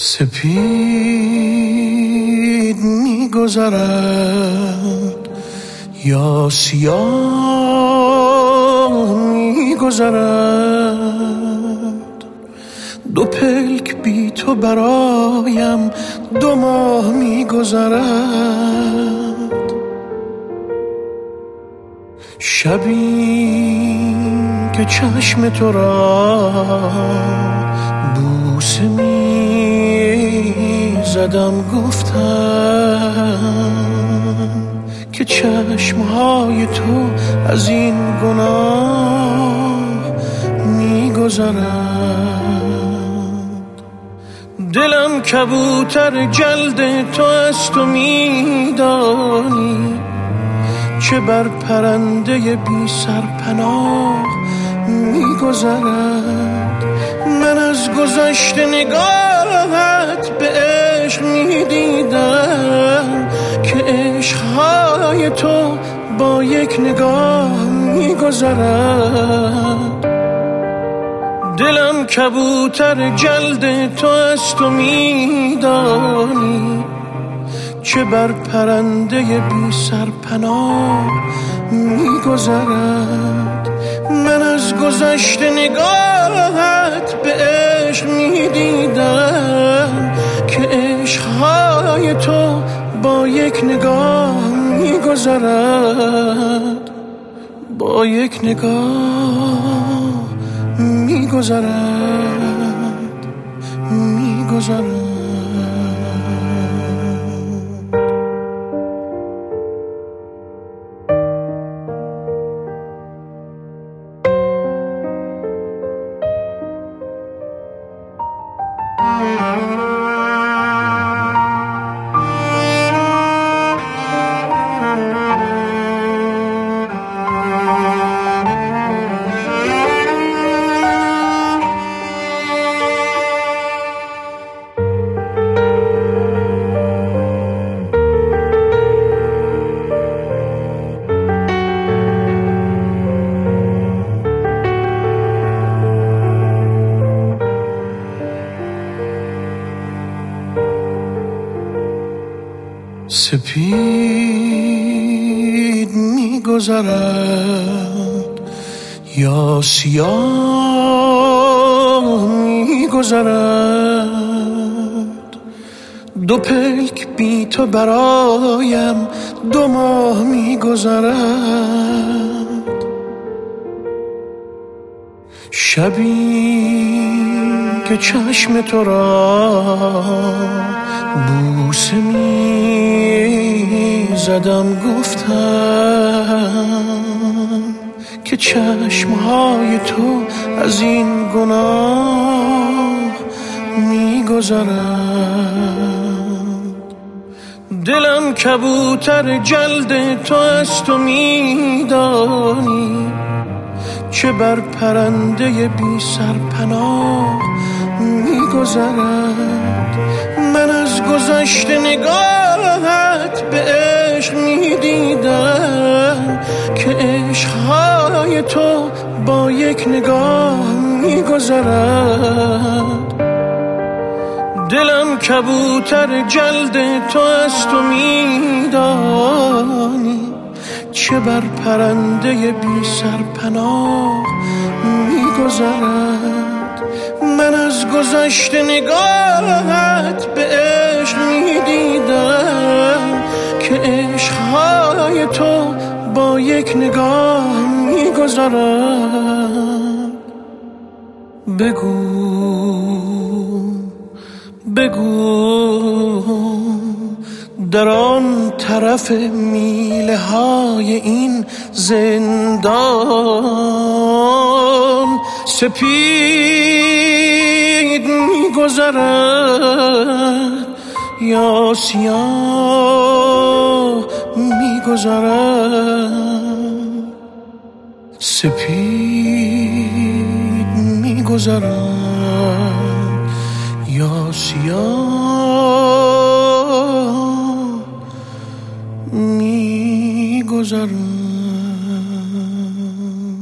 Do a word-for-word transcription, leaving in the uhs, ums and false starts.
سپید می‌گذرد یا سیاه می‌گذرد، دو پلک بی تو برایم دو ماه می‌گذرد. شبی که چشم تو را بوسه می زدم، گفتم که چشمهای تو از این گناه می گذرد. دلم کبوتر جلد تو است و می دانی که بر پرنده بی سرپناه می گذرد. من از گذشته نگاهت به عشق می دیدم که عشقهای تو با یک نگاه می گذرد. دلم کبوتر جلد تو است و می دانی که بر پرنده بی سرپناه می گذرد. من از گذشته نگاهت به عشق می دیدم که عشقهای تو با یک نگاه می گذرد، با یک نگاه می گذرد، می گذرد. سپید می‌گذرد یا سیاه می‌گذرد، دو پلک بی تو برایم دو ماه می‌گذرد. شبی که چشم تو را بوسه می زدم، گفتم که چشمهای تو از این گناه می گذرد. دلم کبوتر جلد تو است و می دانی که بر پرنده بی سرپناه می گذرد. من از گذشته نگاهت به عشق می دیدم که عشقهای تو با یک نگاه می گذرد. دلم کبوتر جلد تو است و می دانی چه بر پرنده بی سرپناه می گذرد. من از گذشته نگاهت به عشق می دیدم که عشقهای تو با یک نگاه می گذرد. بگو بگو در آن طرف میله های این زندان سپید می‌گذرد یا سیاه می‌گذرد. سپید می‌گذرد یا سیاه می‌گذرد.